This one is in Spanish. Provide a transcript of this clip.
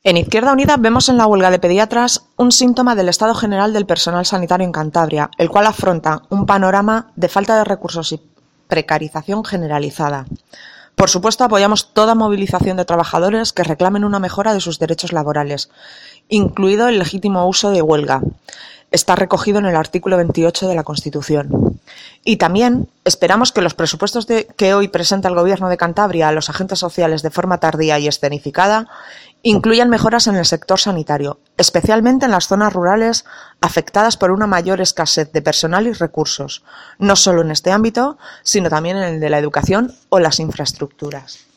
En Izquierda Unida vemos en la huelga de pediatras un síntoma del estado general del personal sanitario en Cantabria, el cual afronta un panorama de falta de recursos y precarización generalizada. Por supuesto, apoyamos toda movilización de trabajadores que reclamen una mejora de sus derechos laborales, incluido el legítimo uso de huelga. Está recogido en el artículo 28 de la Constitución. Y también esperamos que los presupuestos que hoy presenta el Gobierno de Cantabria a los agentes sociales de forma tardía y escenificada incluyan mejoras en el sector sanitario, especialmente en las zonas rurales afectadas por una mayor escasez de personal y recursos, no solo en este ámbito, sino también en el de la educación o las infraestructuras.